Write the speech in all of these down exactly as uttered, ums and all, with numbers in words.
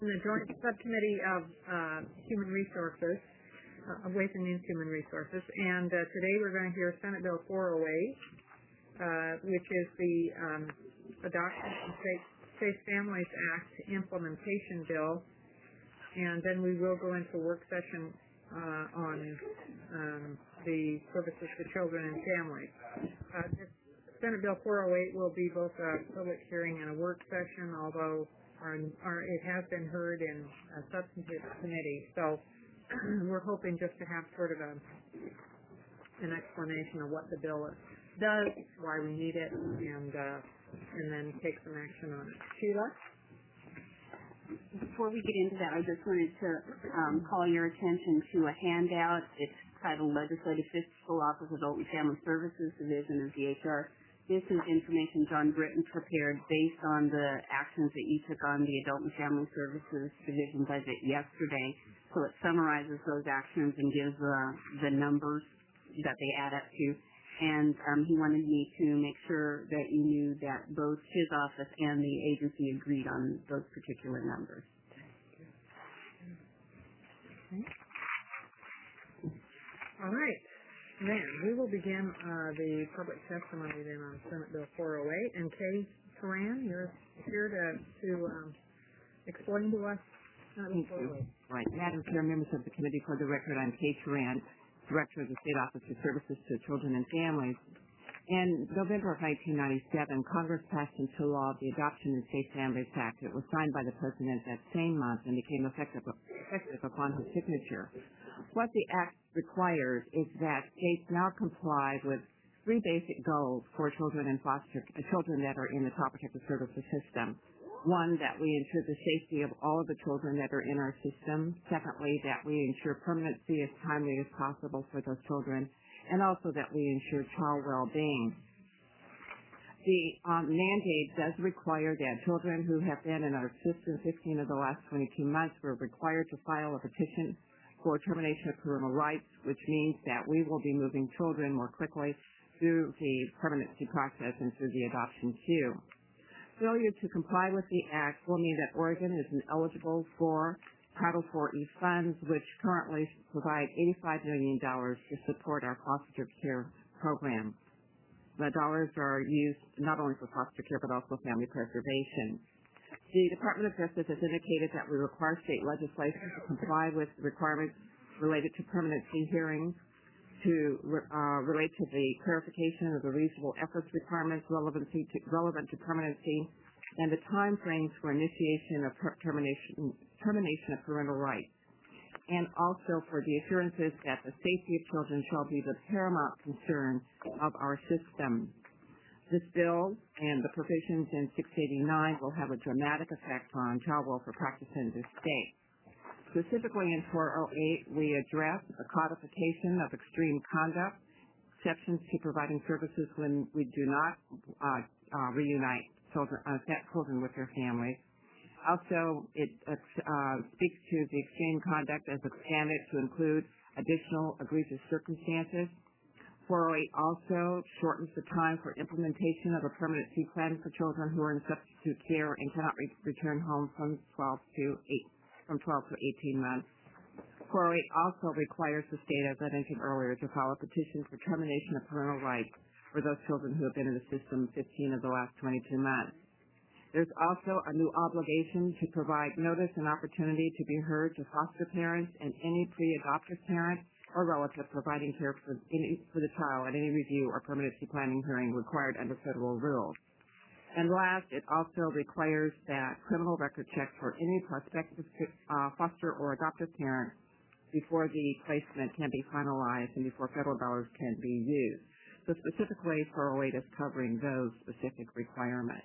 the Joint Subcommittee of uh, Human Resources, uh, of Ways and Means Human Resources, and uh, today we're going to hear Senate Bill four oh eight, uh, which is the um, Adoption and Safe, Safe Families Act implementation bill, and then we will go into a work session uh, on um, the services to children and families. Uh, this Senate Bill four oh eight will be both a public hearing and a work session, although our, our, it has been heard in a substantive committee. So we're hoping just to have sort of a, an explanation of what the bill does, why we need it, and uh, and then take some action on it. Sheila? Before we get into that, I just wanted to um, call your attention to a handout. It's titled Legislative Fiscal Office Adult and Family Services Division of the H R. This is information John Britton prepared based on the actions that you took on the Adult and Family Services Division budget yesterday. So it summarizes those actions and gives uh, the numbers that they add up to. And um, he wanted me to make sure that you knew that both his office and the agency agreed on those particular numbers. Okay. All right. Then we will begin uh, the public testimony then on Senate Bill four oh eight. And Kay Turan, you're here to, to um, explain to us Senate Bill four oh eight. Right. Madam Chair, members of the committee, for the record, I'm Kay Turan, Director of the State Office for Services to Children and Families. In November of nineteen ninety-seven, Congress passed into law the Adoption and Safe Families Act. It was signed by the President that same month and became effective, effective upon his signature. What the Act requires is that states now comply with three basic goals for children and foster uh, children that are in the Child Protective Services system. One, that we ensure the safety of all of the children that are in our system. Secondly, that we ensure permanency as timely as possible for those children. And also that we ensure child well-being. The um, mandate does require that children who have been in our system fifteen of the last twenty-two months were required to file a petition for termination of parental rights, which means that we will be moving children more quickly through the permanency process and through the adoption queue. Failure to comply with the Act will mean that Oregon is ineligible for Title four E funds, which currently provide eighty-five million dollars to support our foster care program. The dollars are used not only for foster care but also family preservation. The Department of Justice has indicated that we require state legislation to comply with requirements related to permanency hearings, to uh, relate to the clarification of the reasonable efforts requirements relevancy to, relevant to permanency, and the time frames for initiation of per- termination, termination of parental rights, and also for the assurances that the safety of children shall be the paramount concern of our system. This bill and the provisions in six eighty-nine will have a dramatic effect on child welfare practice in this state. Specifically in four oh eight, we address the codification of extreme conduct, exceptions to providing services when we do not uh, uh, reunite children, uh, children with their families. Also, it uh, speaks to the extreme conduct as expanded to include additional egregious circumstances. four oh eight also shortens the time for implementation of a permanency plan for children who are in substitute care and cannot re- return home from twelve to eight, from twelve to eighteen months. four oh eight also requires the state, as I mentioned earlier, to file a petition for termination of parental rights for those children who have been in the system fifteen of the last twenty-two months. There's also a new obligation to provide notice and opportunity to be heard to foster parents and any pre-adoptive parent or relative providing care for, any, for the child at any review or permanency planning hearing required under federal rules. And last, it also requires that criminal record checks for any prospective uh, foster or adoptive parent before the placement can be finalized and before federal dollars can be used. So specifically, four oh eight is covering those specific requirements.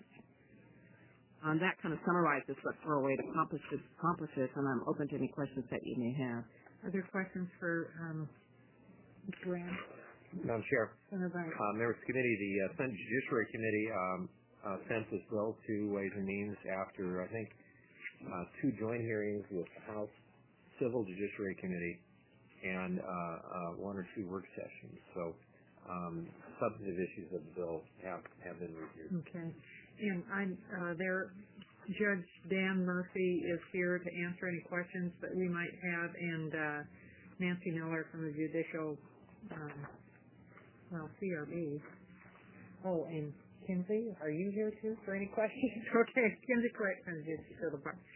Um, that kind of summarizes what four oh eight accomplishes, accomplishes, and I'm open to any questions that you may have. Are there questions for um, Mister Rand? Madam Chair, Senator Bryant. uh, members of the committee, the uh, Senate Judiciary Committee um, uh, sent this bill to Ways and Means after, I think, uh, two joint hearings with the House Civil Judiciary Committee and uh, uh, one or two work sessions. So um, substantive issues of the bill have, have been reviewed. Okay. And I'm, uh, there Judge Dan Murphy is here to answer any questions that we might have, and uh, Nancy Miller from the Judicial, um, well, C R B. Oh, and Kinsey, are you here too for any questions? Okay, Kinsey Quick from the Judicial Department.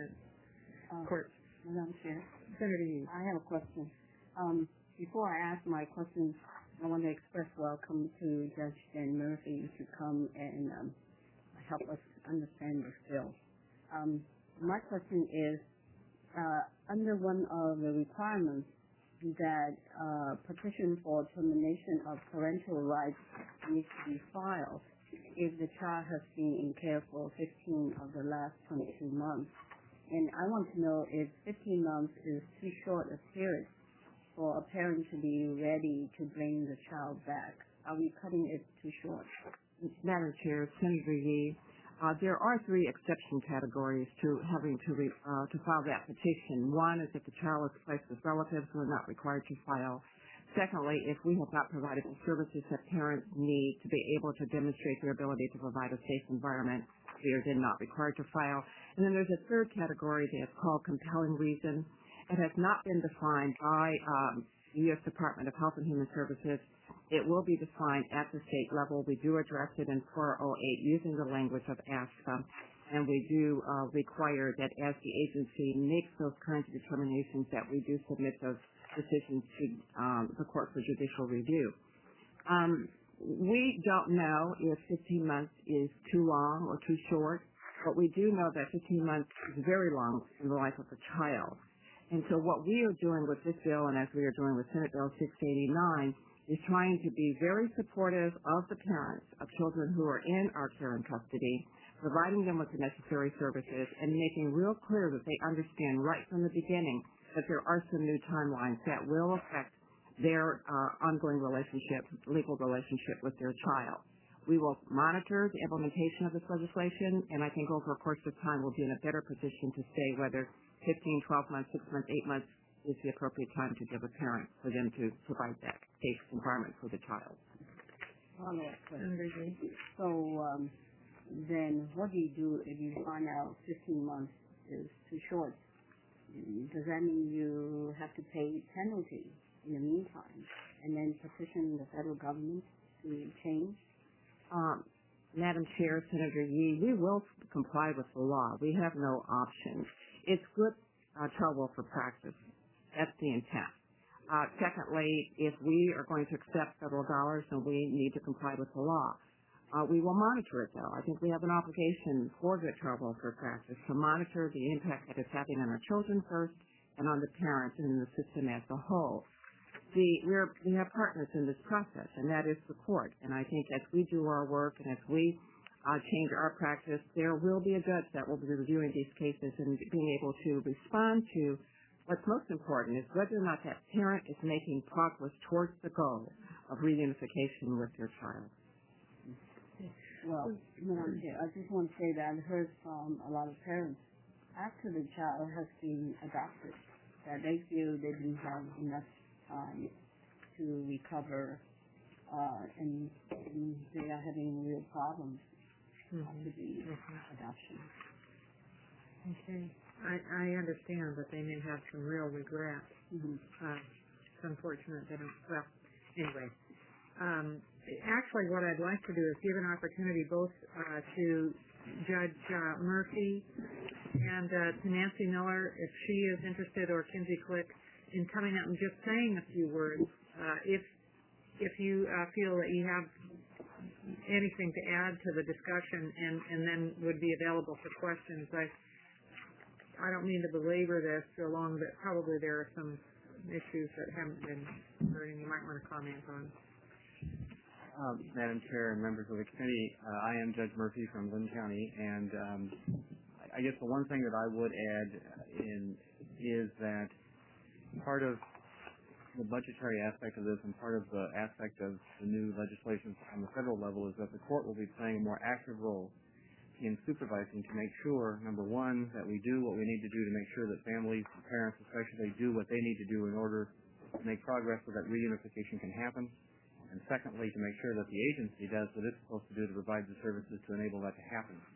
Uh, Court. Madam Chair, Senator Hughes. I have a question. Um, before I ask my questions, I want to express welcome to Judge Dan Murphy to come and um, help us understand this bill. Um, my question is, uh, under one of the requirements that uh, petition for termination of parental rights needs to be filed if the child has been in care for fifteen of the last twenty-two months. And I want to know if fifteen months is too short a period for a parent to be ready to bring the child back. Are we cutting it too short? Madam Chair, Senator Yee, uh, there are three exception categories to having to re, uh, to file that petition. One is if the child is placed with relatives who are not required to file. Secondly, if we have not provided the services that parents need to be able to demonstrate their ability to provide a safe environment, we are then not required to file. And then there's a third category that's called compelling reason. It has not been defined by um, the U S Department of Health and Human Services. It will be defined at the state level. We do address it in four oh eight using the language of ASFA, and we do uh, require that as the agency makes those kinds of determinations that we do submit those decisions to um, the Court for Judicial Review. Um, we don't know if fifteen months is too long or too short, but we do know that fifteen months is very long in the life of a child. And so what we are doing with this bill, and as we are doing with Senate Bill six eighty-nine, is trying to be very supportive of the parents of children who are in our care and custody, providing them with the necessary services, and making real clear that they understand right from the beginning that there are some new timelines that will affect their uh, ongoing relationship, legal relationship with their child. We will monitor the implementation of this legislation, and I think over a course of time we'll be in a better position to say whether fifteen, twelve months, six months, eight months is the appropriate time to give a parent for them to provide that safe environment for the child. So um, then what do you do if you find out fifteen months is too short? Does that mean you have to pay penalty in the meantime and then petition the federal government to change? Um, Madam Chair, Senator Yee, we will comply with the law. We have no options. It's good uh, child welfare practice. That's the intent. Uh, secondly, if we are going to accept federal dollars, then we need to comply with the law. Uh, we will monitor it, though. I think we have an obligation for good child welfare practice to monitor the impact that it's having on our children first and on the parents and the system as a whole. The, we're, we have partners in this process, and that is the court. And I think as we do our work and as we uh, change our practice, there will be a judge that will be reviewing these cases and being able to respond to what's most important is whether or not that parent is making progress towards the goal of reunification with their child. Well, Madam Chair, I just want to say that I've heard from a lot of parents after the child has been adopted that they feel they didn't have enough time to recover uh, and, and they are having real problems mm-hmm. after the mm-hmm. adoption. Okay. I, I understand that they may have some real regret. Mm-hmm. Uh, it's unfortunate they don't. Well, anyway. Um, actually, what I'd like to do is give an opportunity both uh, to Judge uh, Murphy and uh, to Nancy Miller, if she is interested, or Kinsey Click, in coming out and just saying a few words. Uh, if if you uh, feel that you have anything to add to the discussion, and, and then would be available for questions. I I don't mean to belabor this so long, but probably there are some issues that haven't been heard and you might want to comment on. Uh, Madam Chair and members of the committee, uh, I am Judge Murphy from Lynn County, and um, I guess the one thing that I would add in is that part of the budgetary aspect of this and part of the aspect of the new legislation on the federal level is that the court will be playing a more active role in supervising to make sure, number one, that we do what we need to do to make sure that families and parents especially do what they need to do in order to make progress so that reunification can happen. And secondly, to make sure that the agency does what it's supposed to do to provide the services to enable that to happen.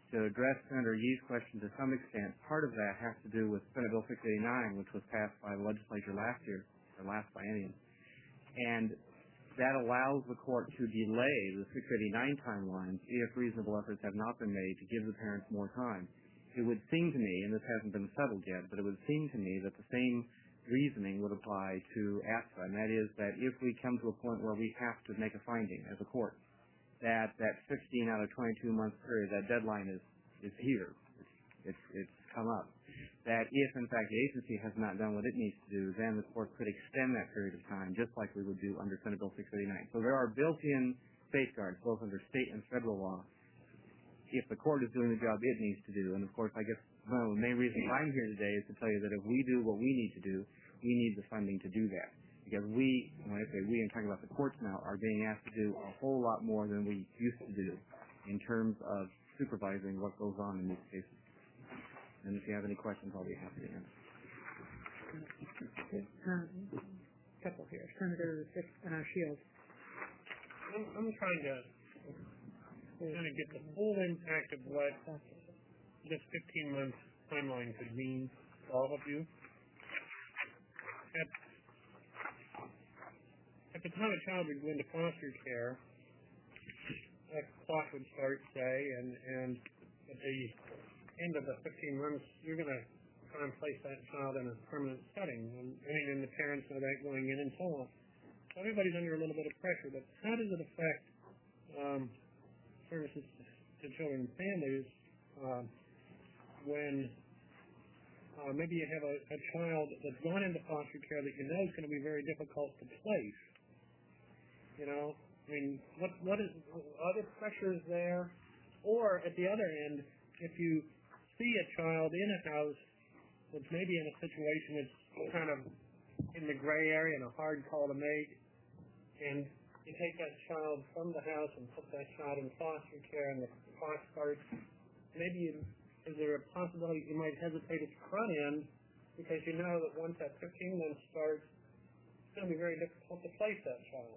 to address Senator Yee's question to some extent, part of that has to do with Senate Bill six eighty-nine, which was passed by the legislature last year, or last biennium. And that allows the court to delay the six eighty-nine timelines if reasonable efforts have not been made to give the parents more time. It would seem to me, and this hasn't been settled yet, but it would seem to me that the same reasoning would apply to A S F A, and that is that if we come to a point where we have to make a finding as a court that that fifteen out of twenty-two month period, that deadline is, is here, it's, it's, it's come up, that if in fact the agency has not done what it needs to do, then the court could extend that period of time just like we would do under Senate Bill six eighty-nine. So there are built-in safeguards both under state and federal law if the court is doing the job it needs to do. And of course, I guess one of the main reasons I'm here today is to tell you that if we do what we need to do, we need the funding to do that. Because we, when I say we, I'm talking about the courts now, are being asked to do a whole lot more than we used to do in terms of supervising what goes on in these cases. And if you have any questions, I'll be happy to answer. Um, couple here. Senator uh, Shields. I'm, I'm trying to kind of get the full impact of what this fifteen month timeline could mean for all of you. At, at the time a child would go into foster care, that clock would start, say, and, and at the end of the fifteen months, you're going to try and place that child in a permanent setting, and, I mean, and the parents know that going in and so on. So everybody's under a little bit of pressure, but how does it affect um, services to children and families uh, when uh, maybe you have a, a child that's gone into foster care that you know is going to be very difficult to place? You know, I mean, what what is other pressures there? Or at the other end, if you see a child in a house that's maybe in a situation that's kind of in the gray area and a hard call to make, and you take that child from the house and put that child in foster care and the clock starts, maybe you, is there a possibility you might hesitate at the front end because you know that once that fifteen months starts, it's going to be very difficult to place that child.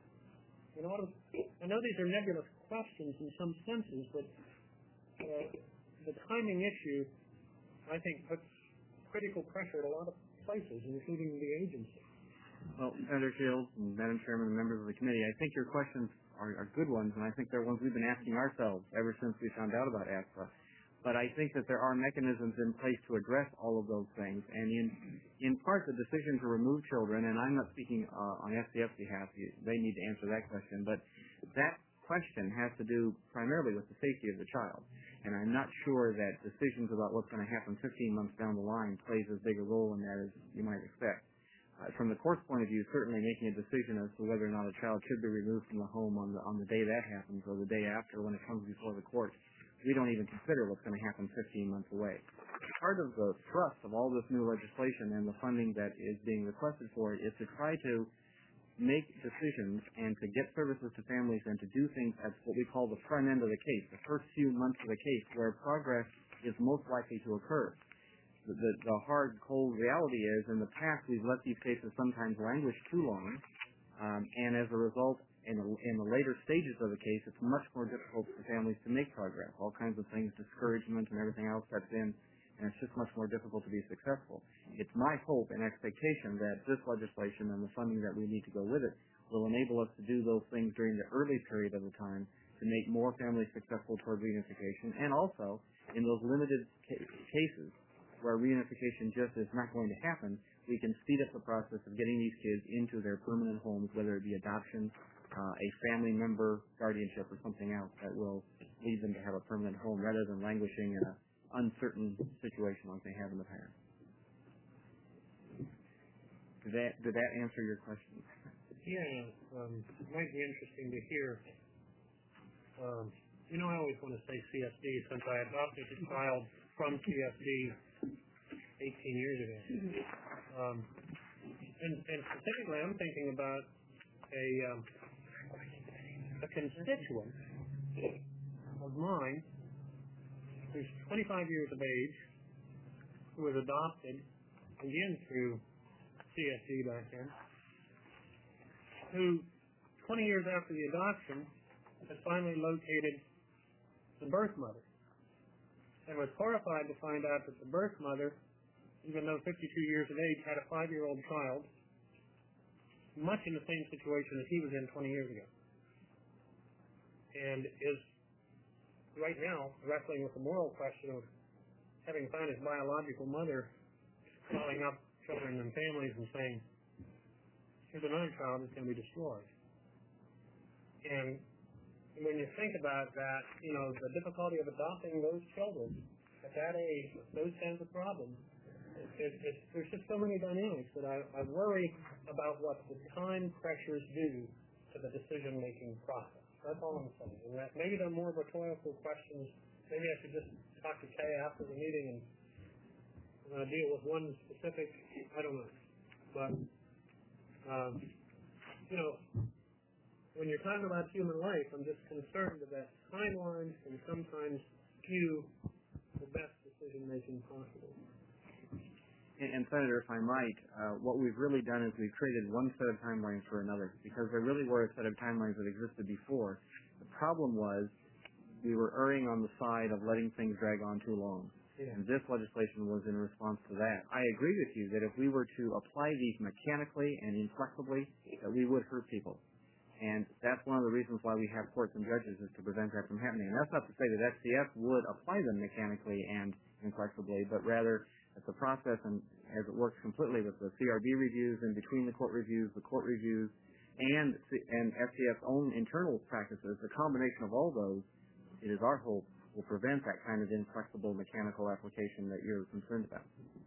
You know what I'm, I know these are nebulous questions in some senses, but uh, the timing issue, I think, puts critical pressure at a lot of places, including the agency. Well, Senator Shields and Madam Chairman and members of the committee, I think your questions are, are good ones, and I think they're ones we've been asking ourselves ever since we found out about A S F A. But I think that there are mechanisms in place to address all of those things, and in in part the decision to remove children, and I'm not speaking uh, on S D F's behalf, they need to answer that question, but that question has to do primarily with the safety of the child. And I'm not sure that decisions about what's going to happen fifteen months down the line plays as big a role in that as you might expect. Uh, from the court's point of view, certainly making a decision as to whether or not a child should be removed from the home on the on the day that happens or the day after when it comes before the court, we don't even consider what's going to happen fifteen months away. Part of the thrust of all this new legislation and the funding that is being requested for it is to try to make decisions and to get services to families and to do things at what we call the front end of the case, the first few months of the case where progress is most likely to occur. The, the, the hard, cold reality is in the past we've let these cases sometimes languish too long, um, and as a result, in, a, in the later stages of the case, it's much more difficult for families to make progress. All kinds of things, discouragement and everything else sets in, and it's just much more difficult to be successful. It's my hope and expectation that this legislation and the funding that we need to go with it will enable us to do those things during the early period of the time to make more families successful toward reunification, and also in those limited ca- cases where reunification just is not going to happen, we can speed up the process of getting these kids into their permanent homes, whether it be adoption, uh, a family member guardianship, or something else that will lead them to have a permanent home rather than languishing in an uncertain situation like they have in the past. Did that, did that answer your question? Yeah, um, it might be interesting to hear. Um, you know, I always want to say C S D since I adopted a child from C S D eighteen years ago. Um, and, and specifically, I'm thinking about a, um, a constituent of mine who's twenty-five years of age, who was adopted, again through C S D back then, who twenty years after the adoption has finally located the birth mother. and was horrified to find out that the birth mother, even though fifty-two years of age, had a five-year-old child, much in the same situation as he was in twenty years ago, and is right now wrestling with the moral question of having found his biological mother calling up children and families and saying, here's another child that's going to be destroyed. And when you think about that, you know, the difficulty of adopting those children at that age, with those kinds of problems, it, it, there's just so many dynamics that I, I worry about what the time pressures do to the decision-making process. That's all I'm saying. And that maybe they're more rhetorical questions. Maybe I should just talk to Kay after the meeting and uh, deal with one specific, I don't know. But, um, you know, when you're talking about human life, I'm just concerned that timelines can sometimes skew the best decision-making possible. And, and Senator, if I might, uh, what we've really done is we've created one set of timelines for another, because there really were a set of timelines that existed before. The problem was we were erring on the side of letting things drag on too long. Yeah. And this legislation was in response to that. I agree with you that if we were to apply these mechanically and inflexibly, that we would hurt people. And that's one of the reasons why we have courts and judges, is to prevent that from happening. And that's not to say that S C F would apply them mechanically and inflexibly, but rather as a process, and as it works completely with the C R B reviews and between the court reviews, the court reviews, and and S C F's own internal practices, the combination of all those, it is our hope, will prevent that kind of inflexible mechanical application that you're concerned about.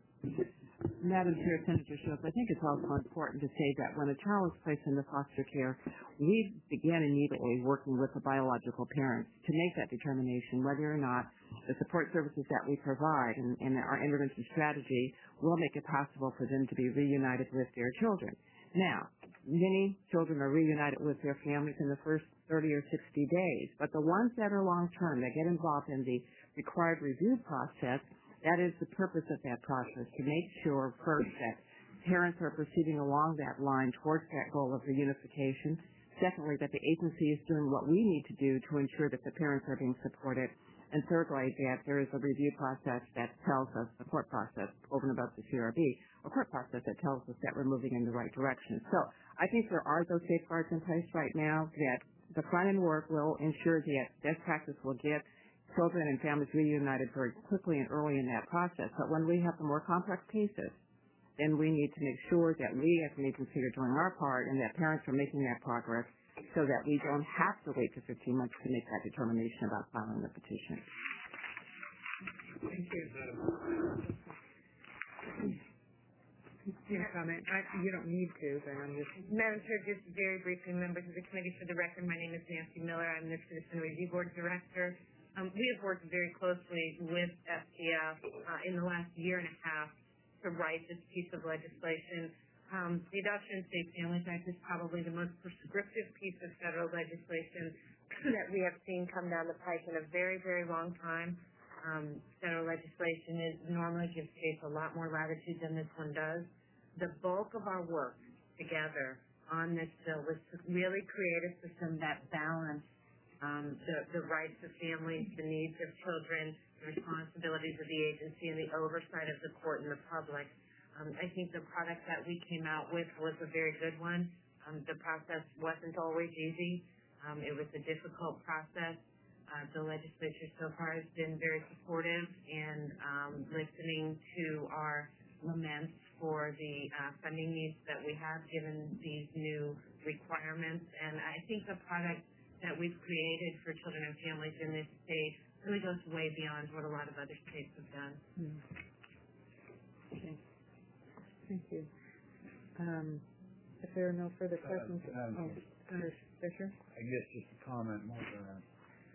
Madam Chair, Senator Schultz, I think it's also important to say that when a child is placed into foster care, we begin immediately working with the biological parents to make that determination whether or not the support services that we provide and, and our intervention strategy will make it possible for them to be reunited with their children. Now, many children are reunited with their families in the first thirty or sixty days, but the ones that are long-term, that get involved in the required review process, that is the purpose of that process, to make sure first that parents are proceeding along that line towards that goal of reunification. Secondly, that the agency is doing what we need to do to ensure that the parents are being supported. And thirdly, that there is a review process that tells us, a court process over and above the C R B, a court process that tells us that we're moving in the right direction. So I think there are those safeguards in place right now that the front-end work will ensure that best practice will get children and families reunited very quickly and early in that process. But when we have the more complex cases, then we need to make sure that we as an agency are doing our part and that parents are making that progress so that we don't have to wait for fifteen months to make that determination about filing the petition. Thank you, Madam. You have a comment? I, you don't need to, but I'm just... Madam Chair, just very briefly, members of the committee, for the record, my name is Nancy Miller. I'm the Citizen Review Board Director. Um, we have worked very closely with S C F uh, in the last year and a half to write this piece of legislation. Um, the Adoption and Safe Families Act is probably the most prescriptive piece of federal legislation that we have seen come down the pike in a very, very long time. Um, federal legislation is normally gives states a lot more latitude than this one does. The bulk of our work together on this bill was to really create a system that balanced um, the, the rights of families, the needs of children, the responsibilities of the agency, and the oversight of the court and the public. Um, I think the product that we came out with was a very good one. Um, the process wasn't always easy. Um, it was a difficult process. Uh, the legislature so far has been very supportive and um, listening to our laments for the uh, funding needs that we have given these new requirements. And I think the product that we've created for children and families in this state really goes way beyond what a lot of other states have done. Hmm. Okay. Thank you. Um, if there are no further questions, uh, um, oh, Senator Fisher? I guess just a comment more than that.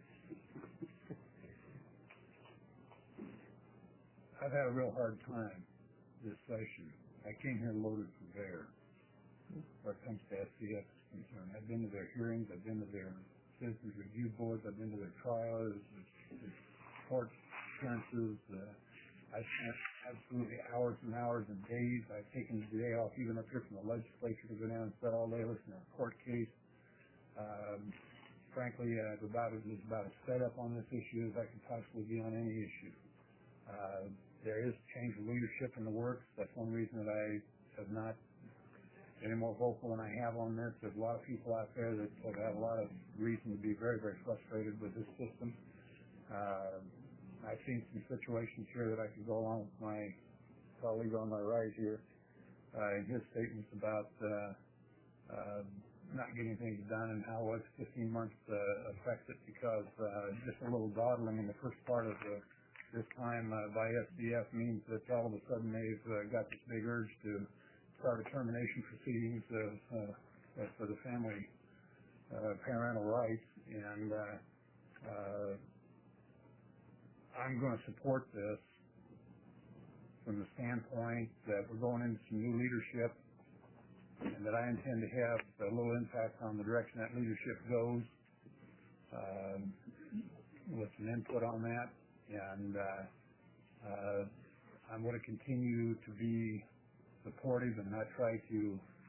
I've had a real hard time this session. I came here loaded for bear where it comes to S C F is concerned. I've been to their hearings, I've been to their citizens review boards, I've been to their trials, the court appearances. Uh, I spent absolutely hours and hours and days. I've taken the day off even up here from the legislature to go down and sit all day listening to a court case. Um, frankly, uh, about as about as fed up on this issue as I can possibly be on any issue. Uh, there is change of leadership in the works. That's one reason that I have not been any more vocal than I have on this. There's a lot of people out there that have had a lot of reason to be very, very frustrated with this system. Uh, I've seen some situations here that I could go along with my colleague on my right here uh, in his statements about uh, uh, not getting things done and how was fifteen months uh, affected because uh, just a little dawdling in the first part of the, this time uh, by S D F means that all of a sudden they've uh, got this big urge to start a termination proceedings uh, uh, for the family uh, parental rights, and uh, uh, I'm going to support this from the standpoint that we're going into some new leadership and that I intend to have a little impact on the direction that leadership goes um, with some input on that. And uh, uh, I'm going to continue to be supportive and not try to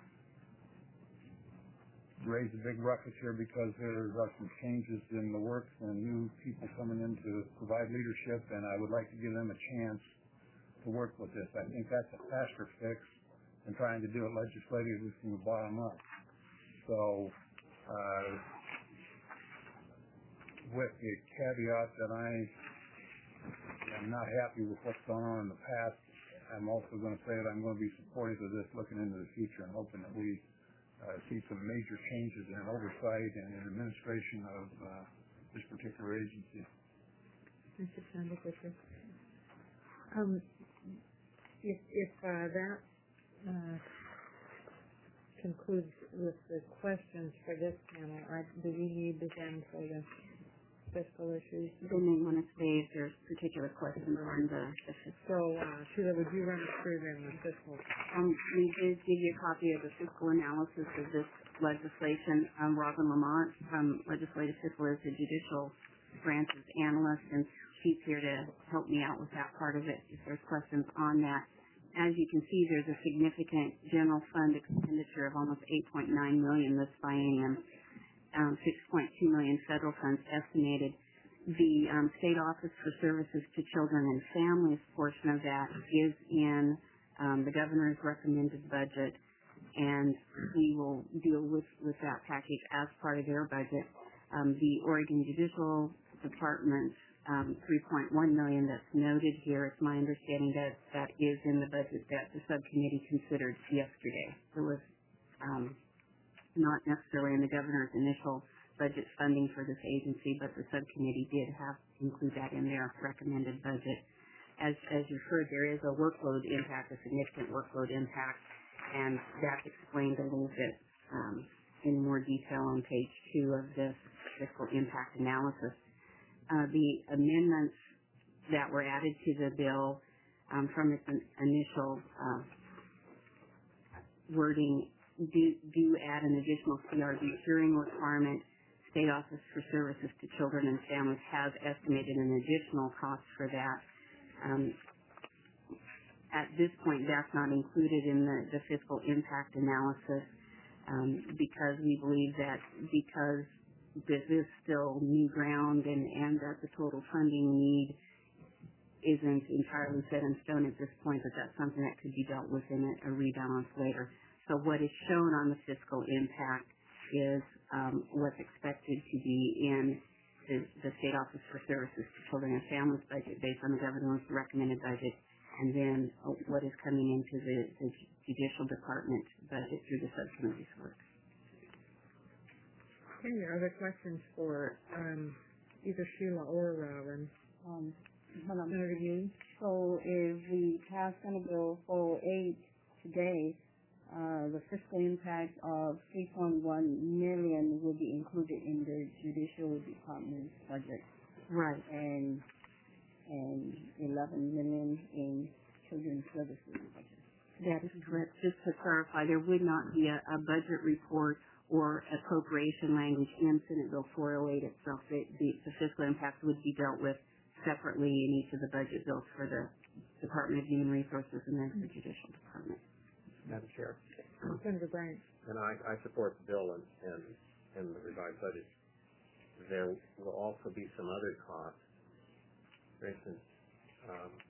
raise a big ruckus here because there are some changes in the works and new people coming in to provide leadership, and I would like to give them a chance to work with this. I think that's a faster fix and trying to do it legislatively from the bottom up. So, uh, with the caveat that I am not happy with what's gone on in the past, I'm also going to say that I'm going to be supportive of this looking into the future and hoping that we uh, see some major changes in oversight and in administration of uh, this particular agency. Mister Chandler, um, if, if uh, that Uh, concludes with the questions for this panel. I, do we need to then for the fiscal issues? They may want to say if there's particular questions on the, the fiscal. So, uh, Sheila, would you run us through then the fiscal? Um, we did give you a copy of the fiscal analysis of this legislation. Um, Robin Lamont from Legislative Fiscal is the judicial branch's analyst, and she's here to help me out with that part of it if there's questions on that. As you can see, there's a significant general fund expenditure of almost eight point nine million dollars this biennium, um, six point two million dollars federal funds estimated. The um, State Office for Services to Children and Families portion of that is in um, the governor's recommended budget, and we will deal with, with that package as part of their budget. Um, the Oregon Judicial Department's Um, three point one million dollars that's noted here. It's my understanding that that is in the budget that the subcommittee considered yesterday. It was um, not necessarily in the governor's initial budget funding for this agency, but the subcommittee did have include that in their recommended budget. As as you've heard, there is a workload impact, a significant workload impact, and that's explained a little bit um, in more detail on page two of this fiscal impact analysis. Uh, the amendments that were added to the bill um, from its initial uh, wording do, do add an additional C R B hearing requirement. State Office for Services to Children and Families has estimated an additional cost for that. Um, at this point, that's not included in the, the fiscal impact analysis um, because we believe that because this is still new ground and, and that the total funding need isn't entirely set in stone at this point, but that's something that could be dealt with in a, a rebalance later. So what is shown on the fiscal impact is um, what's expected to be in the, the State Office for Services to Children and Families budget based on the governor's recommended budget, and then uh, what is coming into the, the Judicial Department budget through the subcommittee's work. Okay, other questions for um, either Sheila or Robin? Um, hold on. Senator Hughes? So if we pass Senate Bill four oh eight today, uh, the fiscal impact of three point one million dollars will be included in the Judicial Department's budget. Right. And and eleven million dollars in Children's Services budget. That is correct. Just to clarify, there would not be a, a budget report or appropriation language in Senate Bill four oh eight itself. The, the, the fiscal impact would be dealt with separately in each of the budget bills for the Department of Human Resources and then the Judicial Department. Madam Chair. Senator Bryant. And I, I support the bill and, and, and the revised budget. There will also be some other costs. For instance, um,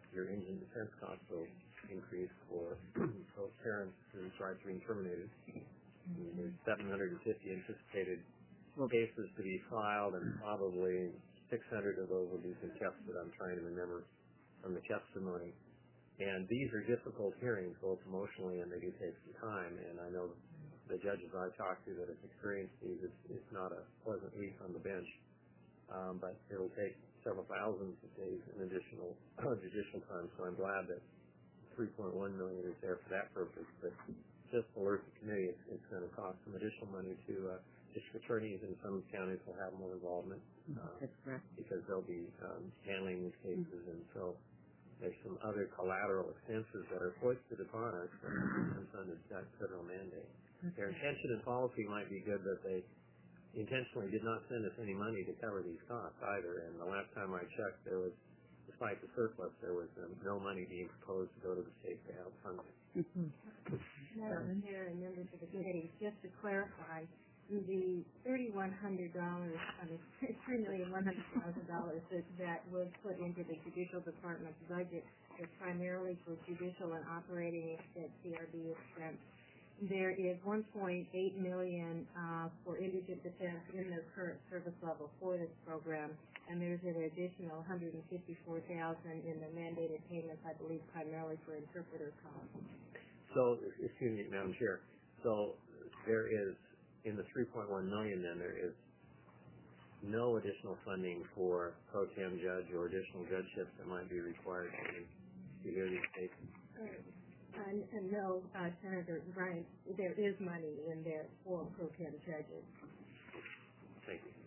your indigent defense costs will increase for those parents whose rights are being terminated. There's seven hundred fifty anticipated cases to be filed, and probably six hundred of those will be contested. I'm trying to remember from the testimony. And these are difficult hearings, both emotionally and they do take some time. And I know the judges I talked to that have experienced these, it's, it's not a pleasant week on the bench, um, but it'll take several thousands of days in additional judicial time. So I'm glad that three point one million dollars is there for that purpose. But just alert the committee, it's, it's going to cost some additional money to uh, district attorneys, and some counties will have more involvement uh, because they'll be um, handling these cases, and so there's some other collateral expenses that are foisted upon us from unfunded federal mandate. Their intention and policy might be good, but they intentionally did not send us any money to cover these costs either. And the last time I checked, there was, despite the surplus, there was um, no money being proposed to go to the state to help fund it. Madam Chair and members of the committee, just to clarify, the thirty-one hundred dollars, I mean, three million one hundred thousand dollars that, that was put into the Judicial Department's budget is primarily for judicial and operating expense, C R B expense. There is one point eight million dollars uh, for indigent defense in the current service level for this program, and there's an additional one hundred fifty-four thousand dollars in the mandated payments, I believe, primarily for interpreter costs. So, excuse me, Madam Chair. So there is, in the three point one million dollars, then there is no additional funding for pro tem judge or additional judgeships that might be required to, to hear these cases. Uh, and, and no, uh, Senator Bryant, there is money in there for pro tem judges. Thank you.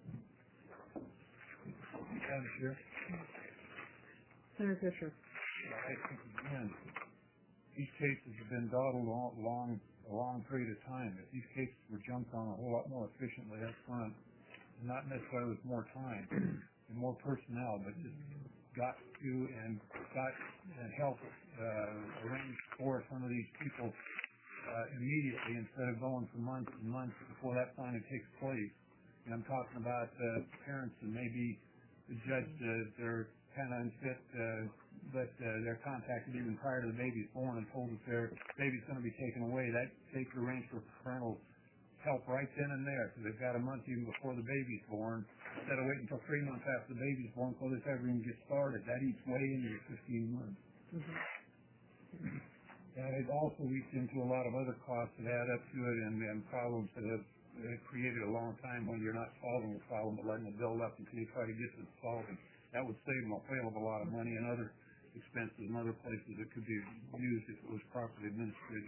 Madam Chair? Senator Fisher. I think, again, these cases have been dawdled long, long a long period of time. If these cases were jumped on a whole lot more efficiently up front, not necessarily with more time and more personnel, but just got to and got and helped uh, arrange for some of these people uh, immediately instead of going for months and months before that finally takes place. And I'm talking about uh, parents and maybe the judge uh, they're kind of unfit, uh, but uh, they're contacted even prior to the baby's born and told that their baby's going to be taken away. That they could arrange for parental help right then and there, so they've got a month even before the baby's born, instead of waiting until three months after the baby's born before this ever even gets started. That eats way into your fifteen months. Mm-hmm. And it also eats into a lot of other costs that add up to it, and, and problems that have uh, created a long time when you're not solving the problem, but letting it build up until you try to get to the solving. That would save them a whale of a lot of money and other expenses and other places that could be used if it was properly administered.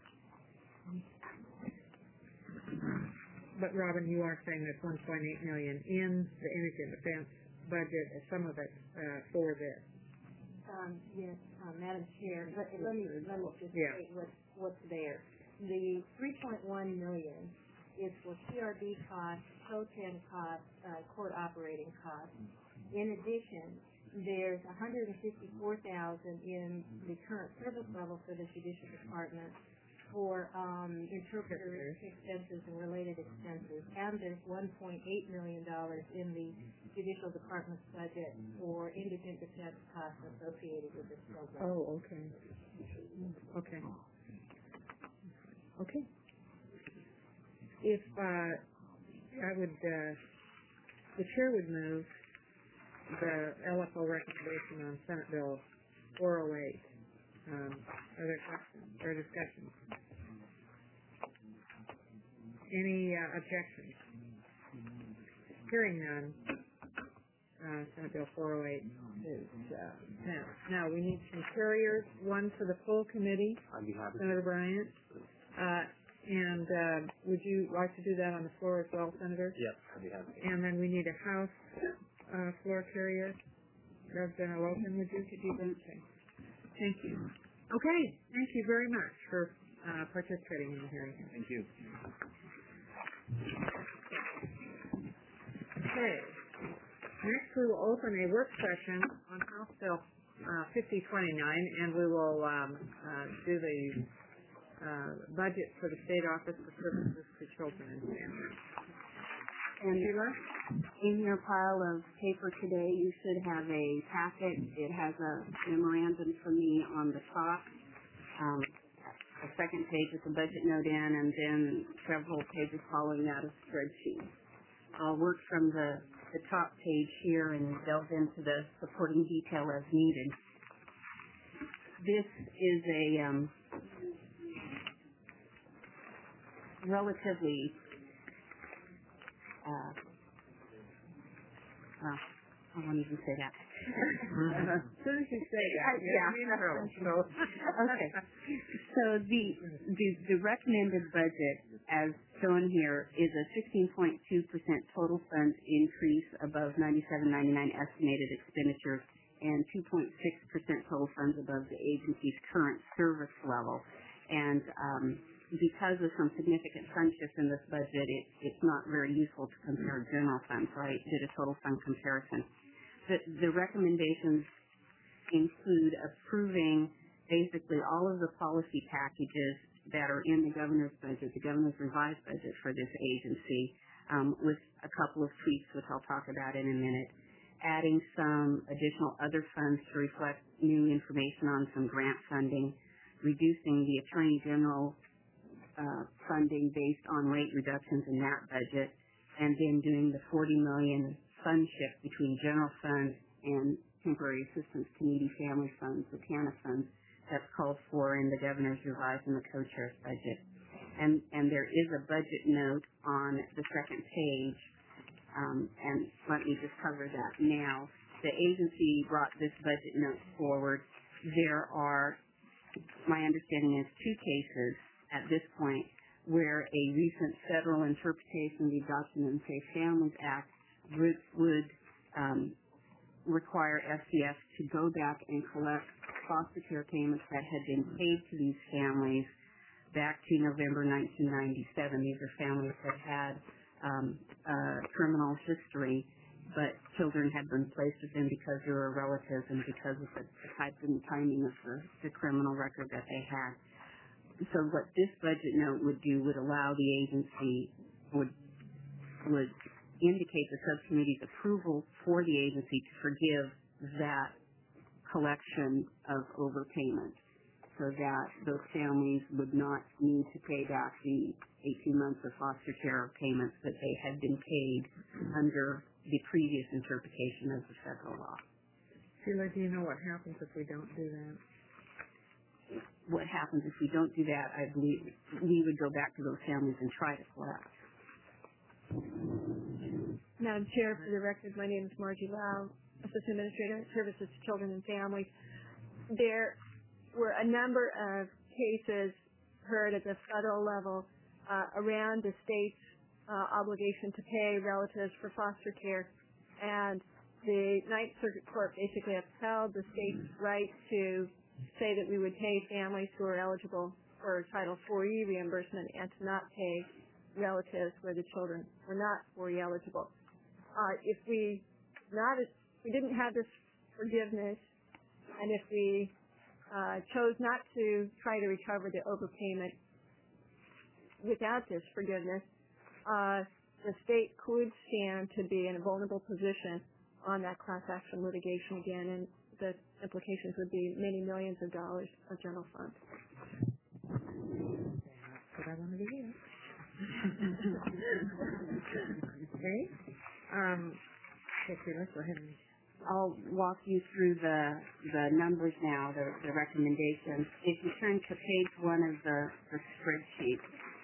But Robin, you are saying there's one point eight million dollars in the indigent defense budget, and some of it uh, for this. Um, yes, uh, Madam Chair, let, let me let me just yeah. say what, what's there. The three point one million dollars is for C R B costs, pro tem costs, uh, court operating costs. In addition, there's one hundred fifty-four thousand dollars in the current service level for the Judicial Department for um, interpreter expenses and related expenses, and there's one point eight million dollars in the Judicial Department's budget for indigent defense costs associated with this program. Oh, okay. Okay. Okay. If uh, I would, uh, the chair would move the L F O recommendation on Senate Bill four oh eight. Um, are there questions or discussions? Any uh, objections? Hearing none, uh, Senate Bill four oh eight is uh, passed. Now, we need some carriers, one for the full committee, I'd be happy. Senator Bryant. Uh, and uh, would you like to do that on the floor as well, Senator? Yes, I'd be happy. And then we need a House uh, floor carrier. Representative Logan, would you do that? Okay. Thank you. Okay, thank you very much for uh, participating in the hearing. Thank you. Okay. Next, we will open a work session on House Bill uh, fifty twenty-nine, and we will um, uh, do the uh, budget for the State Office for Services to Children and Families. And in your pile of paper today, you should have a packet. It has a memorandum from me on the top. Um, the second page is a budget note in, and then several pages following that, a spreadsheet. I'll work from the, the top page here and delve into the supporting detail as needed. This is a um, relatively uh, well, I won't even say that. As soon as you say that, yeah. I mean, so. Okay. So the, the the recommended budget, as shown here, is a sixteen point two percent total funds increase above ninety-seven ninety-nine estimated expenditures, and two point six percent total funds above the agency's current service level. And um, because of some significant fund shifts in this budget, it, it's not very useful to compare general funds, so I did a total fund comparison. The, the recommendations include approving basically all of the policy packages that are in the governor's budget, the governor's revised budget for this agency, um, with a couple of tweaks, which I'll talk about in a minute, adding some additional other funds to reflect new information on some grant funding, reducing the Attorney General Uh, funding based on rate reductions in that budget, and then doing the forty million dollars fund shift between general funds and temporary assistance to needy family funds, the TANF funds, that's called for in the governor's revised and the co-chair's budget. And, and there is a budget note on the second page, um, and let me just cover that now. The agency brought this budget note forward. There are, my understanding is, two cases at this point where a recent federal interpretation of the Adoption and Safe Families Act would, would um, require S C F to go back and collect foster care payments that had been paid to these families back to November nineteen ninety-seven. These are families that had um, a criminal history, but children had been placed with them because they were relatives and because of the type and timing of the, the criminal record that they had. So what this budget note would do would allow the agency, would would indicate the subcommittee's approval for the agency to forgive that collection of overpayment, so that those families would not need to pay back the eighteen months of foster care payments that they had been paid under the previous interpretation of the federal law. Sheila, do you know what happens if we don't do that? What happens if we don't do that, I believe we would go back to those families and try to collect. Madam Chair, for the record, my name is Margie Lau, Assistant Administrator, Services to Children and Families. There were a number of cases heard at the federal level uh, around the state's uh, obligation to pay relatives for foster care, and the Ninth Circuit Court basically upheld the state's right to say that we would pay families who are eligible for Title four E reimbursement and to not pay relatives where the children were not four E eligible. Uh, if we not if we didn't have this forgiveness, and if we uh, chose not to try to recover the overpayment without this forgiveness, uh, the state could stand to be in a vulnerable position on that class action litigation again, and the implications would be many millions of dollars of general funds. That's what I wanted to hear. Okay. Um, okay, let's go ahead and... I'll walk you through the the numbers now, the, the recommendations. If you turn to page one of the, the spreadsheet,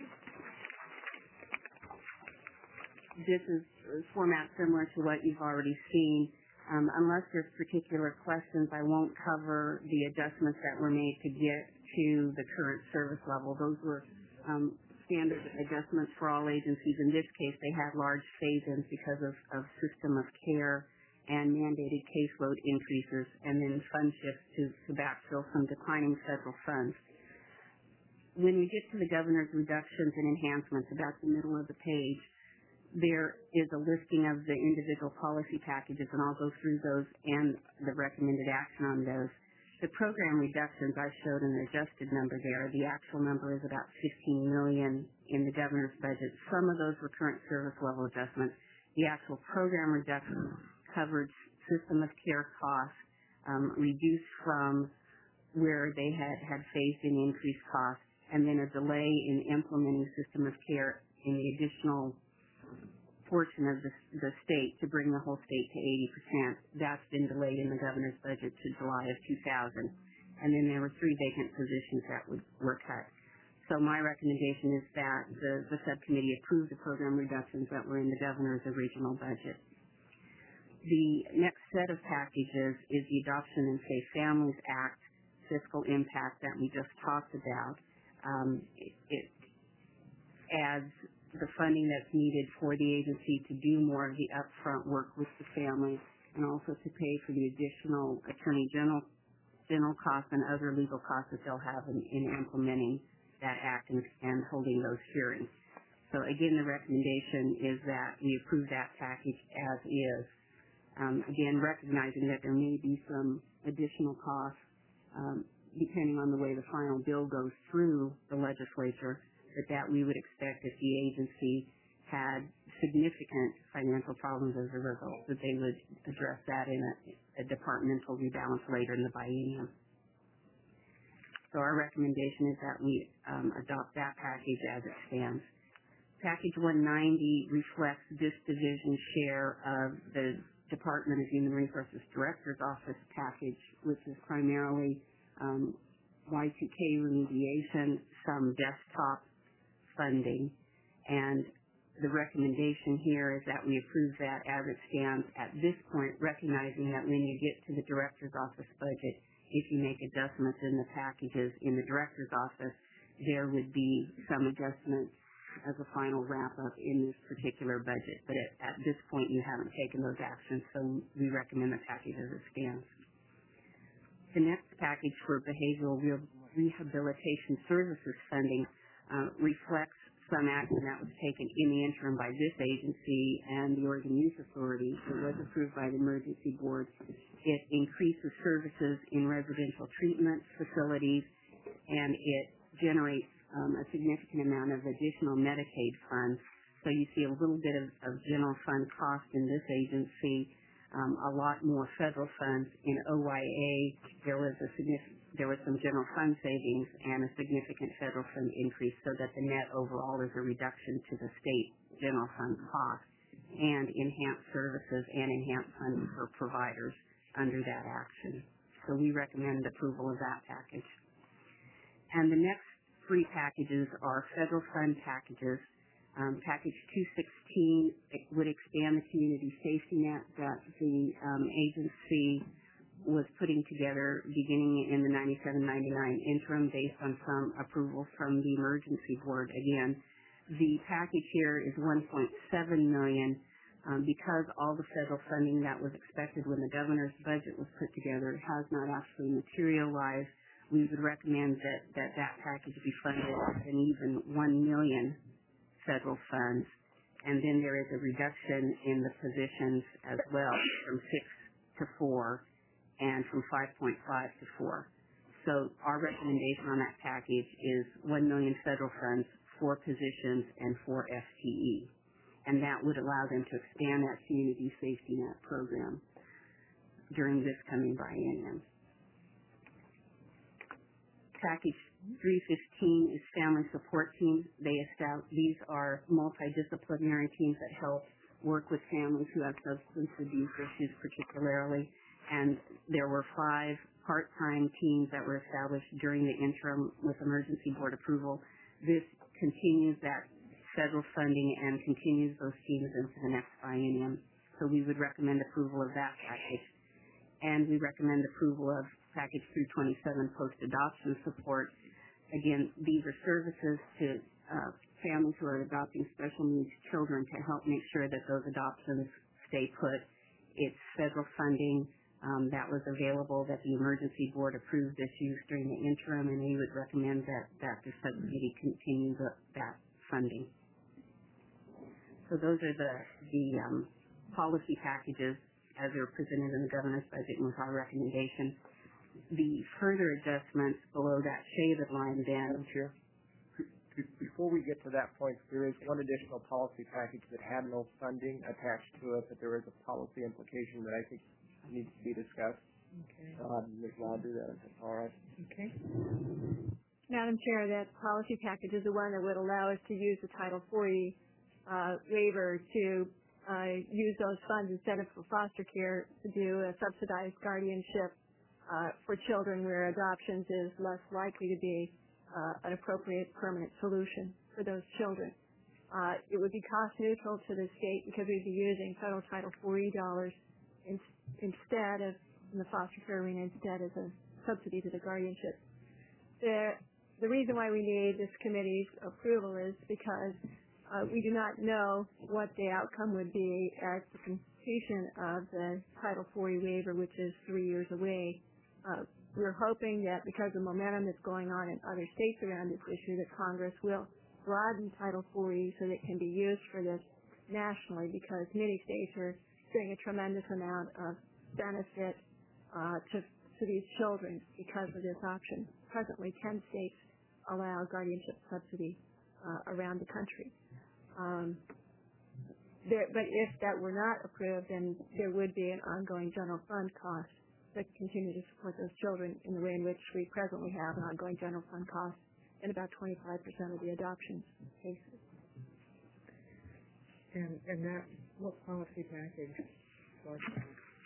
this is a format similar to what you've already seen. Um, unless there's particular questions, I won't cover the adjustments that were made to get to the current service level. Those were um, standard adjustments for all agencies. In this case, they had large phase-ins because of, of system of care and mandated caseload increases, and then fund shifts to, to backfill some declining federal funds. When we get to the governor's reductions and enhancements, about the middle of the page, there is a listing of the individual policy packages, and I'll go through those and the recommended action on those. The program reductions, I showed an adjusted number there. The actual number is about fifteen million dollars in the governor's budget. Some of those were current service level adjustments. the actual program reduction covered system of care costs, um, reduced from where they had, had faced an increased cost, and then a delay in implementing system of care in the additional portion of the, the state to bring the whole state to eighty percent. That's been delayed in the governor's budget to July of two thousand. And then there were three vacant positions that would, were cut. So my recommendation is that the, the subcommittee approve the program reductions that were in the governor's original budget. The next set of packages is the Adoption and Safe Families Act fiscal impact that we just talked about. Um, it, it adds the funding that's needed for the agency to do more of the upfront work with the families and also to pay for the additional attorney general general costs and other legal costs that they'll have in, in implementing that act and, and holding those hearings. So again, the recommendation is that we approve that package as is. Um, again, recognizing that there may be some additional costs um, depending on the way the final bill goes through the legislature, but that we would expect if the agency had significant financial problems as a result, that they would address that in a, a departmental rebalance later in the biennium. So our recommendation is that we um, adopt that package as it stands. Package one ninety reflects this division's share of the Department of Human Resources Director's Office package, which is primarily um, Y two K remediation, some desktop funding, and the recommendation here is that we approve that as it stands at this point, recognizing that when you get to the Director's Office budget, if you make adjustments in the packages in the Director's Office, there would be some adjustments as a final wrap-up in this particular budget. But at, at this point, you haven't taken those actions, so we recommend the package as it stands. The next package for behavioral re- rehabilitation services funding uh, reflects some action that was taken in the interim by this agency and the Oregon Youth Authority. It was approved by the Emergency Board. It increases services in residential treatment facilities, and it generates um, a significant amount of additional Medicaid funds. So you see a little bit of, of general fund cost in this agency, um, a lot more federal funds. In O Y A, there was a significant there was some general fund savings and a significant federal fund increase, so that the net overall is a reduction to the state general fund cost and enhanced services and enhanced funding for providers under that action. So we recommend approval of that package. And the next three packages are federal fund packages. Um, package two sixteen would expand the community safety net that the um, agency was putting together beginning in the ninety-seven ninety-nine interim based on some approval from the Emergency Board. Again, the package here is one point seven million dollars um, because all the federal funding that was expected when the governor's budget was put together has not actually materialized. We would recommend that that, that package be funded in even one million dollars federal funds. And then there is a reduction in the positions as well from six to four. And from five point five to four. So our recommendation on that package is one million dollars federal funds, four positions, and four F T E. And that would allow them to expand that community safety net program during this coming biennium. Package three fifteen is family support teams. They establish, these are multidisciplinary teams that help work with families who have substance abuse issues particularly. And there were five part-time teams that were established during the interim with Emergency Board approval. This continues that federal funding and continues those teams into the next biennium. So we would recommend approval of that package. And we recommend approval of package three twenty-seven post-adoption support. Again, these are services to uh, families who are adopting special needs children to help make sure that those adoptions stay put. It's federal funding Um, that was available that the Emergency Board approved this use during the interim, and we would recommend that, that the subcommittee continue the, that funding. So those are the, the um, policy packages as they were presented in the governor's budget and with our recommendation. The further adjustments below that shaded line then. Chair, be- before we get to that point, there is one additional policy package that had no funding attached to it, but there is a policy implication that I think needs to be discussed. Okay. Um, Miz Law, do that. If that's all right. Okay. Madam Chair, that policy package is the one that would allow us to use the Title forty uh, waiver to uh, use those funds instead of for foster care to do a subsidized guardianship uh, for children where adoptions is less likely to be uh, an appropriate permanent solution for those children. Uh, it would be cost neutral to the state because we'd be using federal Title forty dollars in, instead of in the foster care arena instead as a subsidy to the guardianship. The, the reason why we need this committee's approval is because uh, we do not know what the outcome would be at the completion of the Title forty waiver, which is three years away. Uh, we're hoping that because of momentum that's going on in other states around this issue, that Congress will broaden Title forty so that it can be used for this nationally, because many states are doing a tremendous amount of benefit uh, to, to these children because of this option. Presently, ten states allow guardianship subsidy uh, around the country. Um, there, but if that were not approved, then there would be an ongoing general fund cost to continue to support those children in the way in which we presently have an ongoing general fund cost in about twenty-five percent of the adoption cases. And, and that, what policy package was that?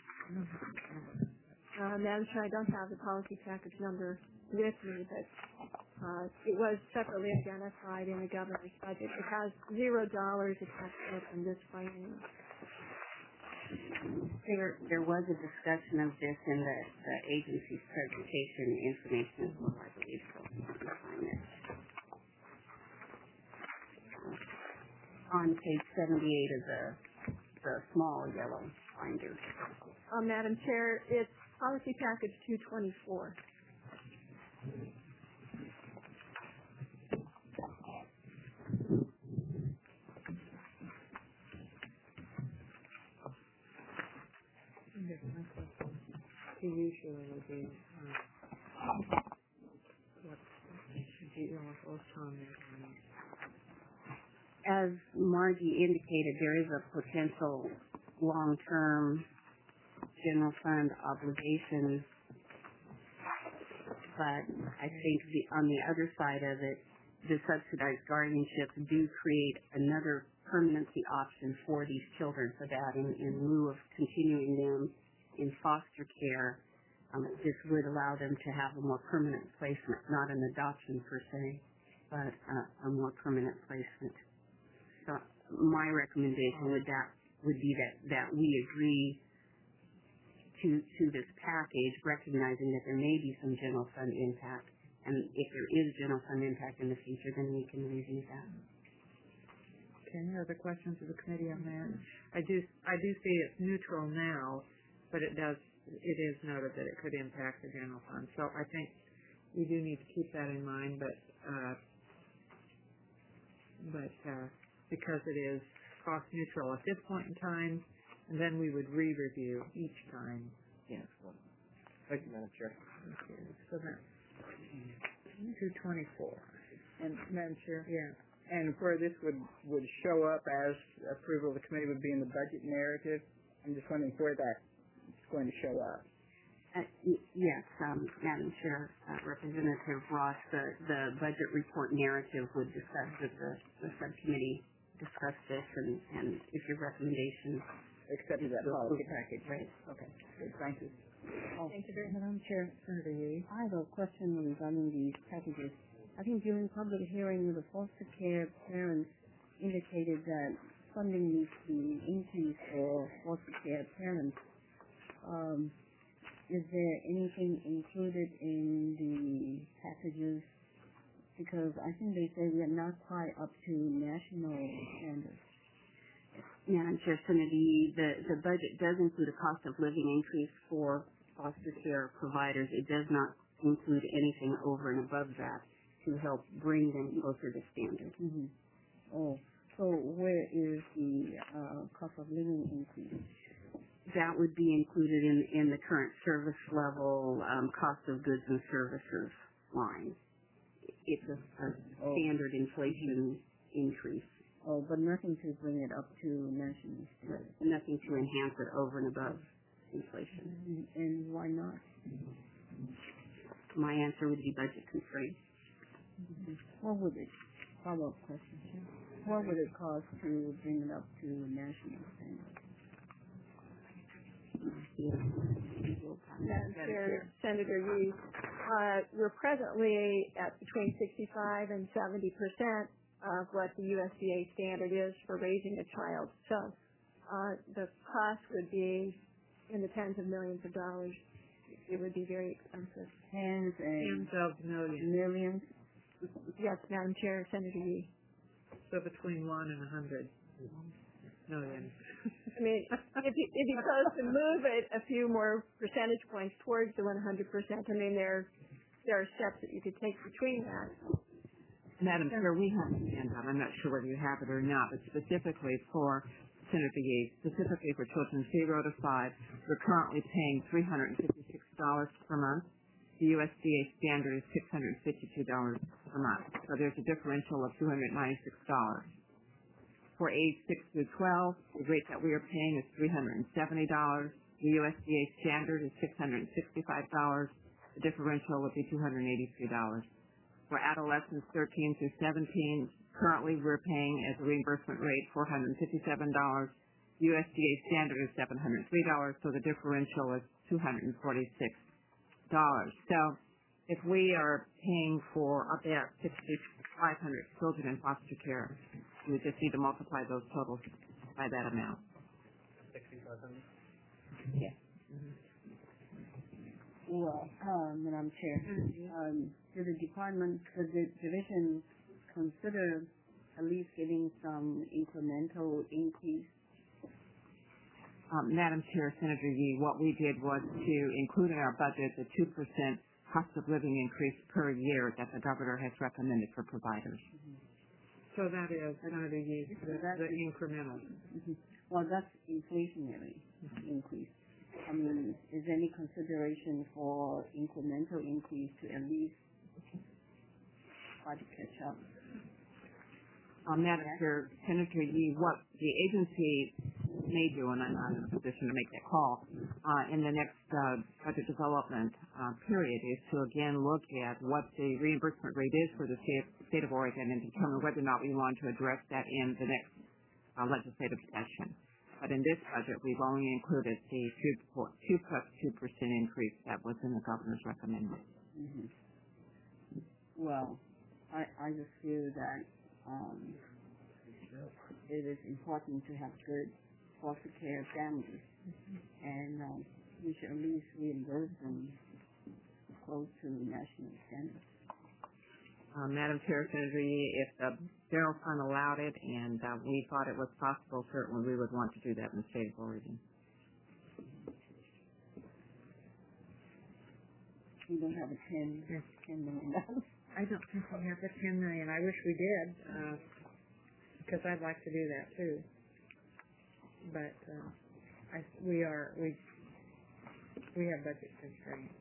Uh, Madam Chair, I don't have the policy package number with me, but uh, it was separately identified in the governor's budget. It has zero dollars attached to it in this finding. There, there was a discussion of this in the, the agency's presentation information, I believe, so I can find it. On page seventy-eight of the, the small yellow binder. Uh, Madam Chair, it's policy package two twenty-four. He usually would be, uh, what, do you know what those comments As Margie indicated, there is a potential long-term general fund obligation, but I think the, on the other side of it, the subsidized guardianships do create another permanency option for these children, so that in, in lieu of continuing them in foster care, um, this would allow them to have a more permanent placement, not an adoption per se, but uh, a more permanent placement. So my recommendation would that would be that, that we agree to to this package, recognizing that there may be some general fund impact, and if there is general fund impact in the future, then we can review that. Okay, any other questions of the committee on that? I do I do see it's neutral now, but it does it is noted that it could impact the general fund. So I think we do need to keep that in mind, but uh, but uh, because it is cost neutral at this point in time, and then we would re-review each time. Yes. Well, thank you, Madam Chair. Okay, so that's two twenty-four. And Madam Chair? Yeah. And where this would, would show up as approval of the committee would be in the budget narrative. I'm just wondering where that's going to show up. Uh, y- yes, um, Madam Chair, uh, Representative Ross, the, the budget report narrative would discuss that the, the subcommittee discuss this, and, and if your recommendation accepted that policy package. Right. Okay. Good. Thank you. Oh, Thank you very much. Madam Chair, Senator Yee. I have a question regarding these packages. I think during public hearing, the foster care parents indicated that funding needs to be increased for foster care parents. Um, is there anything included in the packages? Because I think they say we are not quite up to national standards. Madam Chair, Senator Yee, the, the budget does include a cost of living increase for foster care providers. It does not include anything over and above that to help bring them closer to standard. Mm-hmm. Oh, so where is the uh, cost of living increase? That would be included in, in the current service level um, cost of goods and services line. it's a, a Oh. standard inflation increase. Oh, but nothing to bring it up to national standard. Nothing to enhance it over and above inflation. And, and why not? My answer would be budget constraints. Mm-hmm. What would it, follow-up question, Chair. What would it cost to bring it up to national standard? Madam Chair, Senator Yee, uh, we're presently at between sixty-five and seventy percent of what the U S D A standard is for raising a child. So uh, the cost would be in the tens of millions of dollars. It would be very expensive. Tens and Tens of millions. millions? Yes, Madam Chair, Senator Yee. So between one and a hundred million. I mean, if you, if you chose to move it a few more percentage points towards the one hundred percent, I mean, there, there are steps that you could take between that. Madam Chair, we have a handout. I'm not sure whether you have it or not, but specifically for Senator Yee, specifically for children zero to five, we're currently paying three hundred fifty-six dollars per month. The U S D A standard is six hundred fifty-two dollars per month. So there's a differential of two hundred ninety-six dollars. For age six through twelve, the rate that we are paying is three hundred seventy dollars. The U S D A standard is six hundred sixty-five dollars. The differential would be two hundred eighty-three dollars. For adolescents thirteen through seventeen, currently we're paying as a reimbursement rate four hundred fifty-seven dollars. U S D A standard is seven hundred three dollars, so the differential is two hundred forty-six dollars. So if we are paying for about sixty-five hundred children in foster care, we just need to multiply those totals by that amount. sixty-five hundred? Yes. Well, uh, Madam Chair, um, do the department, the di- division consider at least giving some incremental increase? Um, Madam Chair, Senator Yee, what we did was to include in our budget the two percent cost of living increase per year that the governor has recommended for providers. Mm-hmm. So that is, Senator Yee, the, the incremental. Mm-hmm. Well, that's inflationary mm-hmm. increase. I mean, is there any consideration for incremental increase to at least try to catch up? Um, Madam Chair, Senator Yee, what the agency may do, and I'm not in a position to make that call, uh, in the next uh, budget development uh, period is to again look at what the reimbursement rate is for the state, state of Oregon and determine whether or not we want to address that in the next uh, legislative session. But in this budget, we've only included the two, two plus two percent increase that was in the governor's recommendation. Mm-hmm. Well, I, I just feel that um, it is important to have good foster care families, mm-hmm. and um, we should at least reimburse them close to national standards. Uh, Madam Chair, Senator Yee, if the general fund allowed it and uh, we thought it was possible, certainly we would want to do that in the state of Oregon. We don't have a ten, ten million dollars. I don't think we have the ten million. I wish we did, uh, because I'd like to do that too. But uh, I, we are we we have budget constraints.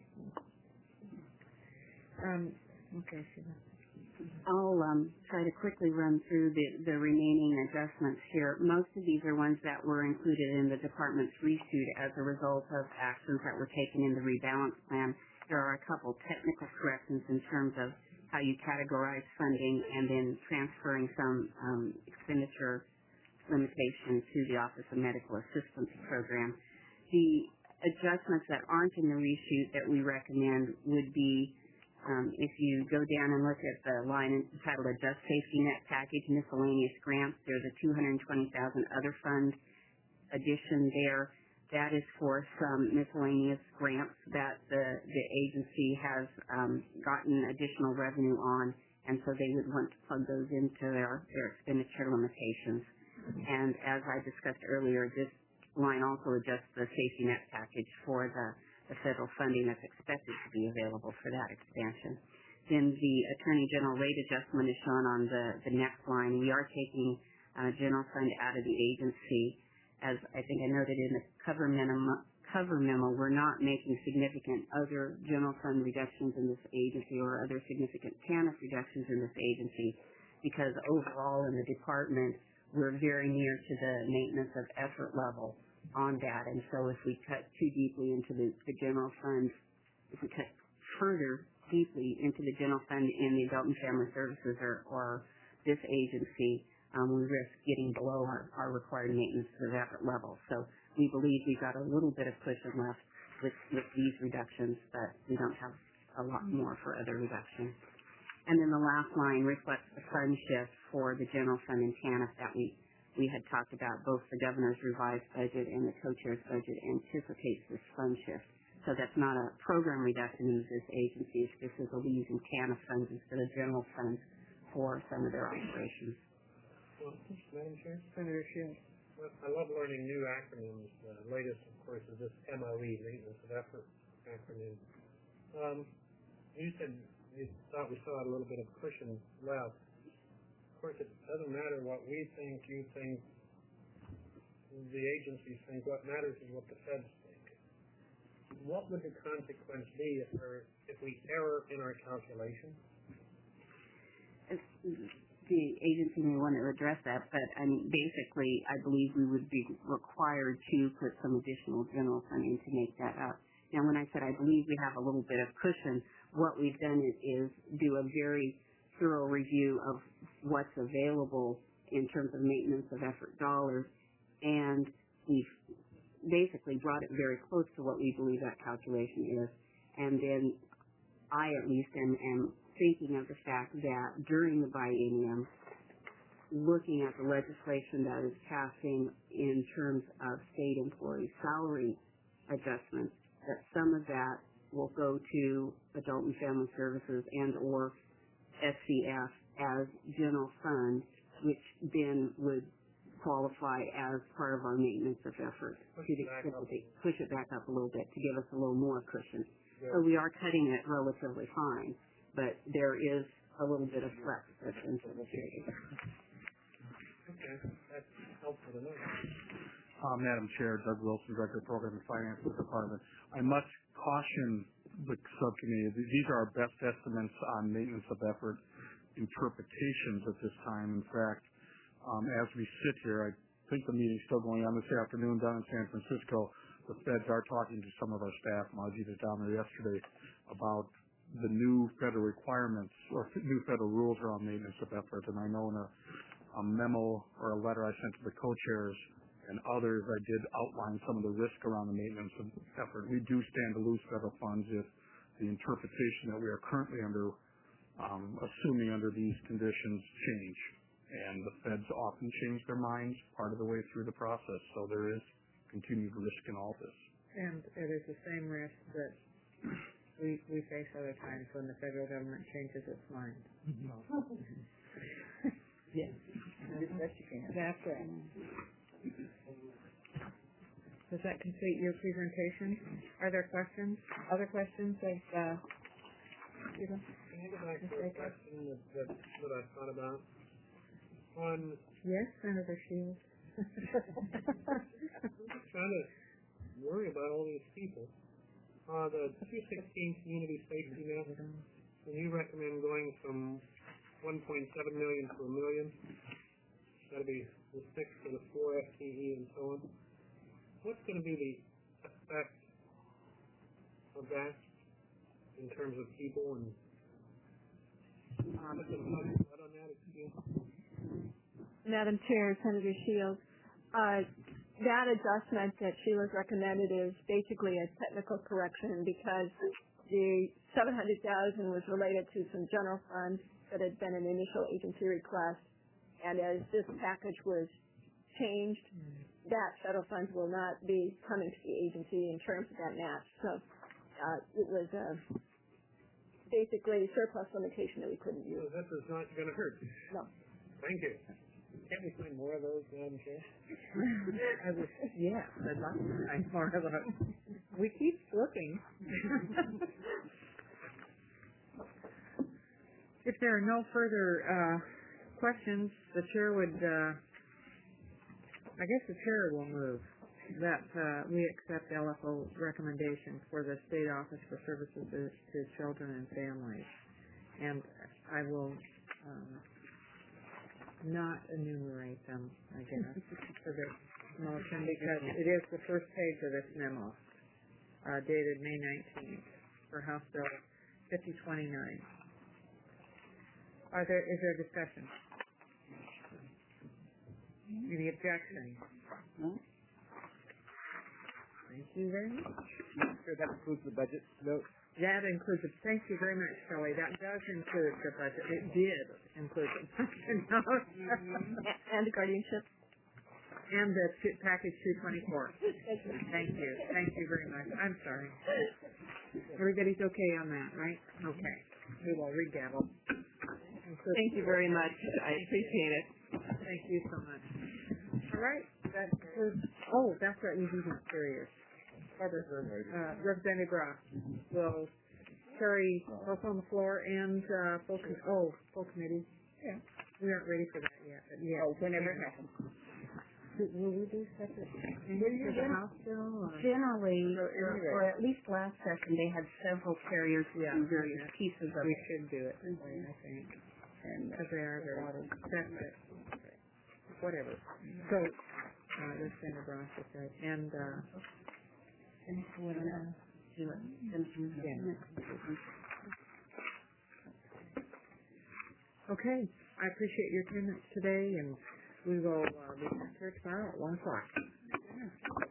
Um, okay, Sheila. I'll um, try to quickly run through the, the remaining adjustments here. Most of these are ones that were included in the department's reshoot as a result of actions that were taken in the rebalance plan. There are a couple technical corrections in terms of how you categorize funding and then transferring some um, expenditure limitation to the Office of Medical Assistance Program. The adjustments that aren't in the reshoot that we recommend would be Um, if you go down and look at the line entitled Adjust Safety Net Package Miscellaneous Grants, there's a two hundred twenty thousand dollars other fund addition there. That is for some miscellaneous grants that the, the agency has um, gotten additional revenue on, and so they would want to plug those into their, their expenditure limitations. And as I discussed earlier, this line also adjusts the safety net package for the the federal funding that's expected to be available for that expansion. Then the Attorney General rate adjustment is shown on the, the next line. We are taking uh, general fund out of the agency, as I think I noted in the cover minimum, cover memo, we're not making significant other general fund reductions in this agency or other significant TANF reductions in this agency, because overall in the department, we're very near to the maintenance of effort level on that. And so if we cut too deeply into the, the general fund, if we cut further deeply into the general fund in the Adult and Family Services or, or this agency, um, we risk getting below our, our required maintenance of effort level. So we believe we've got a little bit of cushion left with, with these reductions, but we don't have a lot more for other reductions. And then the last line reflects the fund shift for the general fund and TANF that we, we had talked about. Both the governor's revised budget and the co-chair's budget anticipates this fund shift. So that's not a program reduction in this agency. This is a leave in TANF funds instead of general funds for some of their operations. Well, Madam Chair? Senator Shields. Well, I love learning new acronyms. The latest, of course, is this M O E, Maintenance of Effort acronym. Um, you said you thought we still had a little bit of cushion left. Of course, it doesn't matter what we think, you think, the agencies think. What matters is what the feds think. What would the consequence be if, there, if we error in our calculation? The agency may want to address that, but I mean, basically, I believe we would be required to put some additional general fund in to make that up. Now, when I said I believe we have a little bit of cushion, what we've done is, is do a very thorough review of what's available in terms of maintenance of effort dollars, and we've basically brought it very close to what we believe that calculation is. And then I, at least, am, am thinking of the fact that during the biennium, looking at the legislation that is passing in terms of state employee salary adjustments, that some of that will go to Adult and Family Services and or S C F as general fund, which then would qualify as part of our maintenance of effort Push to it back up. push it back up a little bit to give us a little more cushion. Yeah. So we are cutting it relatively fine, but there is a little bit of flex that's anticipated. Okay, that's helpful to know. Uh, Madam Chair, Doug Wilson, Director of Program and Finance Department. I must caution the subcommittee. These are our best estimates on maintenance of effort interpretations at this time. In fact, um, as we sit here, I think the meeting's still going on this afternoon down in San Francisco. The feds are talking to some of our staff. Margie was down there yesterday about the new federal requirements or new federal rules around maintenance of effort. And I know in a, a memo or a letter I sent to the co-chairs and others, I did outline some of the risk around the maintenance of effort. We do stand to lose federal funds if the interpretation that we are currently under, um, assuming under these conditions, change. And the feds often change their minds part of the way through the process. So there is continued risk in all this. And it is the same risk that we we face other times when the federal government changes its mind. Mm-hmm. Yes. That's, That's right. Does that complete your presentation? Are there questions? Other questions of uh, Can I go back to a question that, that, that I thought about? On yes, Senator Shields. trying to worry about all these people. Uh, the two sixteen community safety net, when you recommend going from one point seven million to a million, that'll be the six to the four F T E and so on. What's going to be the effect of that in terms of people and what's the budget on that? Excuse me? Madam Chair, Senator Shields, uh, that adjustment that Sheila's recommended is basically a technical correction because the seven hundred thousand dollars was related to some general funds that had been an initial agency request, and as this package was changed, that federal funds will not be coming to the agency in terms of that match. So uh, it was uh, basically surplus limitation that we couldn't use. So this is not going to hurt. No. Thank you. Can't we find more of those, Madam Chair? I was, yes, I'd like to find more of those. We keep looking. If there are no further uh, questions, the chair would, uh, I guess the chair will move. that uh, we accept L F O recommendation for the State Office for Services to, to Children and Families. And I will um, not enumerate them, I guess, for this motion because it is the first page of this memo, uh, dated May nineteenth, for House Bill fifty twenty-nine. Are there, is there discussion? Any objection? No. Thank you very much. Sure, that includes the budget note. That includes it. Thank you very much, Shelley. That does include the budget. It did include the budget note. And the guardianship. And the two, package two twenty-four. Thank you. Thank you very much. I'm sorry. Everybody's okay on that, right? Okay. We will regavel. Thank you very much. I appreciate it. Thank you so much. All right. That includes, oh, that's right. We do have carriers. Uh, Representative Ross will carry both on the floor and uh, full, com- oh, full committee. Yeah. We aren't ready for that yet. But yeah. Oh, whenever it happens. Will we do separate things for the House bill? Or? Generally, So, anyway. or at least last session, they had several carriers Yeah. do various pieces of We it. should do it this way, I think. And Because they are very, that's it. Whatever. So, uh, Representative Ross is right. And, uh, and what I'm gonna do it. Yeah. Okay. I appreciate your attendance today, and we will uh, be back here tomorrow at one o'clock.